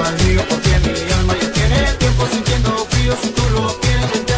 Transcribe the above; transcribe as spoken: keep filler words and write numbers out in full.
al mío porque mi alma ya tiene tiempo sintiendo frío si tú lo quieres.